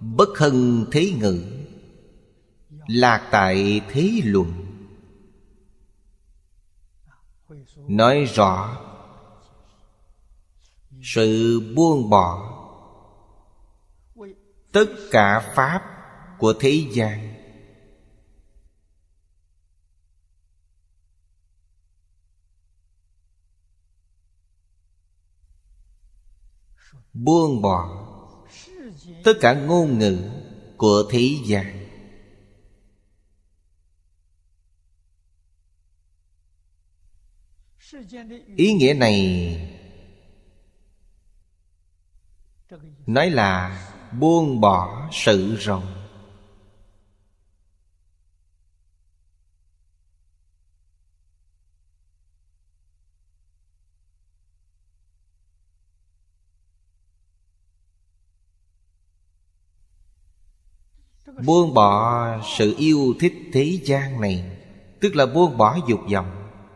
bất hân thế ngữ, lạc tại thế luận. Nói rõ sự buông bỏ tất cả pháp của thế gian. Buông bỏ tất cả ngôn ngữ của thế gian. Ý nghĩa này nói là buông bỏ sự rộng. Buông bỏ sự yêu thích thế gian này, tức là buông bỏ dục vọng.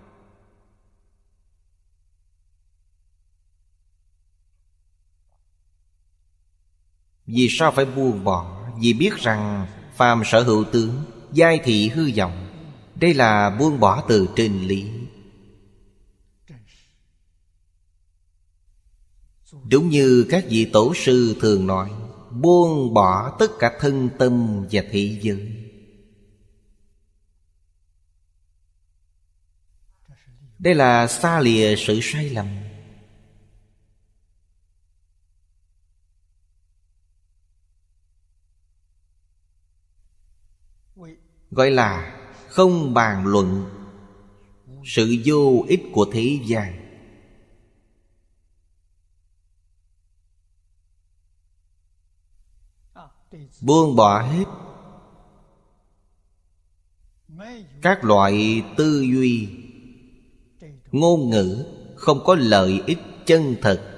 Vì sao phải buông bỏ? Vì biết rằng phàm sở hữu tướng, giai thị hư vọng. Đây là buông bỏ từ trên lý. Đúng như các vị tổ sư thường nói, buông bỏ tất cả thân tâm và thế giới. Đây là xa lìa sự sai lầm. Gọi là không bàn luận sự vô ích của thế gian. Buông bỏ hết các loại tư duy, ngôn ngữ không có lợi ích chân thật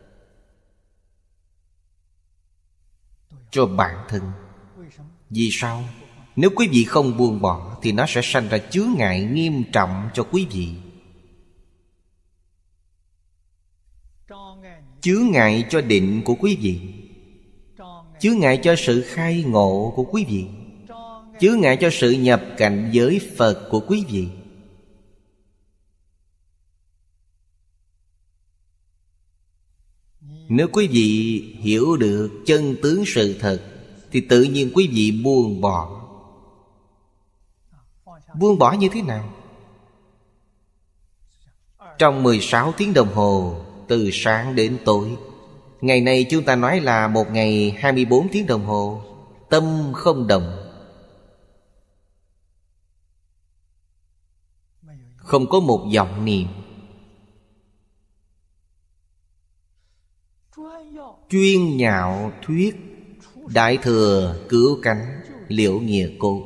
cho bản thân. Vì sao? Nếu quý vị không buông bỏ thì nó sẽ sanh ra chướng ngại nghiêm trọng cho quý vị. Chướng ngại cho định của quý vị, chướng ngại cho sự khai ngộ của quý vị, chướng ngại cho sự nhập cảnh giới Phật của quý vị. Nếu quý vị hiểu được chân tướng sự thật thì tự nhiên quý vị buông bỏ. Buông bỏ như thế nào? Trong 16 tiếng đồng hồ, từ sáng đến tối. Ngày này chúng ta nói là một ngày 24 tiếng đồng hồ. Tâm không động, không có một vọng niệm. Chuyên nhạo thuyết Đại Thừa Cứu Cánh Liễu Nghĩa Cốt.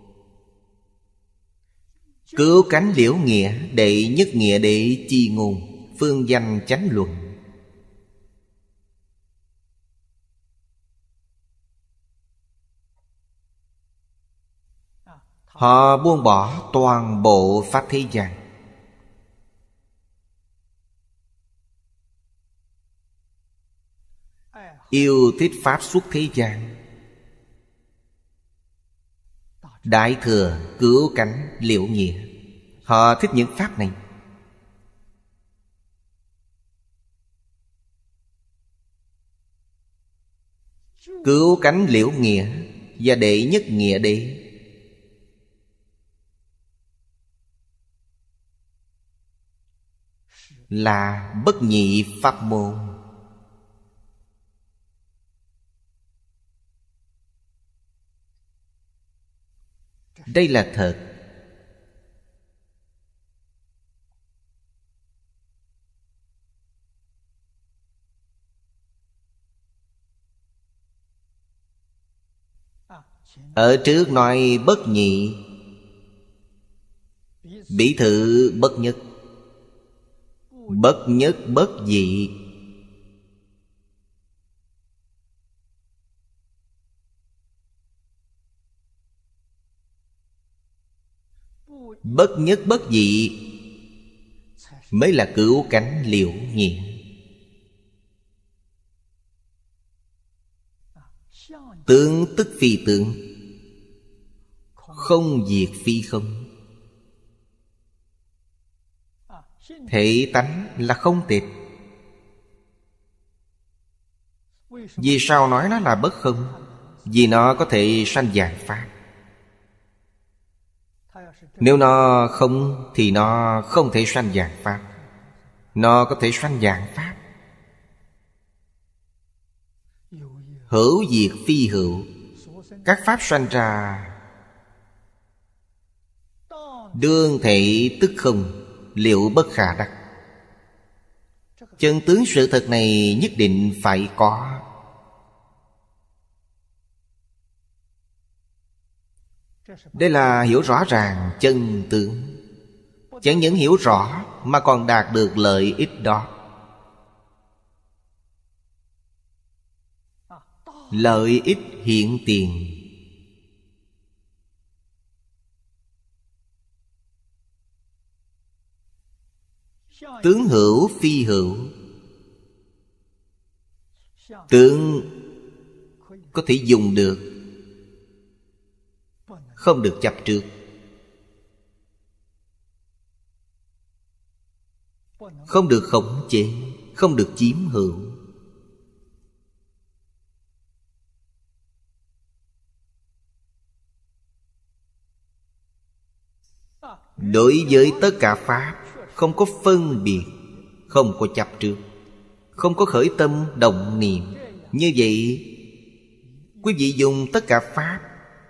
Cứu cánh liễu nghĩa, đệ nhất nghĩa đệ chi ngôn, phương danh chánh luận. Họ buông bỏ toàn bộ pháp thế gian. Yêu thích pháp xuất thế gian. Đại Thừa Cứu Cánh Liễu Nghĩa, họ thích những pháp này. Cứu cánh liễu nghĩa và đệ nhất nghĩa đế là bất nhị pháp môn. Đây là thật. Ở trước nói bất nhị, bỉ thự bất nhất, bất nhất bất dị. Bất nhất bất dị mới là cứu cánh liễu nghĩa. Tướng tức phi tướng, không diệt phi không. Thể tánh là không tịch. Vì sao nói nó là bất không? Vì nó có thể sanh vạn pháp. Nếu nó không thì nó không thể sanh vạn pháp. Nó có thể sanh vạn pháp. Hữu diệt phi hữu. Các pháp sanh ra đương thể tức không, liệu bất khả đắc. Chân tướng sự thật này nhất định phải có. Đây là hiểu rõ ràng chân tướng. Chẳng những hiểu rõ mà còn đạt được lợi ích đó. Lợi ích hiện tiền. Tướng hữu phi hữu. Tướng có thể dùng được, không được chấp trước. Không được khống chế, không được chiếm hữu. Đối với tất cả pháp không có phân biệt, không có chấp trước, không có khởi tâm động niệm. Như vậy quý vị dùng tất cả pháp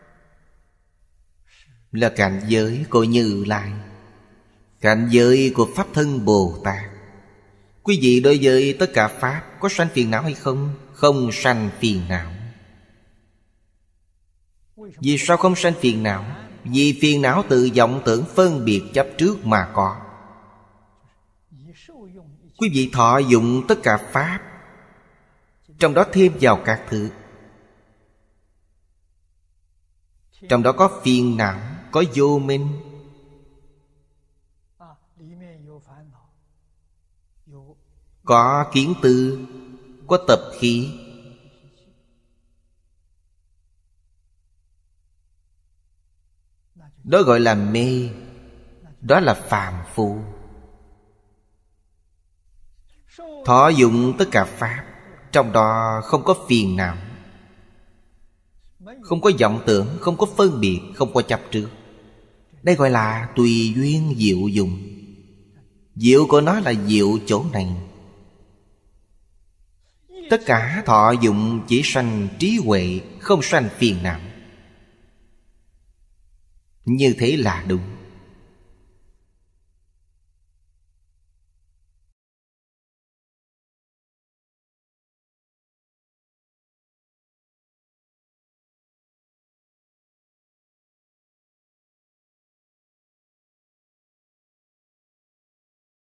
là cảnh giới của Như Lai, cảnh giới của Pháp Thân Bồ Tát. Quý vị đối với tất cả pháp có sanh phiền não hay không? Không sanh phiền não. Vì sao không sanh phiền não? Vì phiền não từ vọng tưởng phân biệt chấp trước mà có. Quý vị thọ dụng tất cả pháp, trong đó thêm vào các thứ. Trong đó có phiền não, có vô minh, có kiến tư, có tập khí. Đó gọi là mê. Đó là phàm phu. Thọ dụng tất cả pháp, trong đó không có phiền não, không có vọng tưởng, không có phân biệt, không có chấp trước. Đây gọi là tùy duyên diệu dụng. Diệu của nó là diệu chỗ này. Tất cả thọ dụng chỉ sanh trí huệ, không sanh phiền não. Như thế là đúng.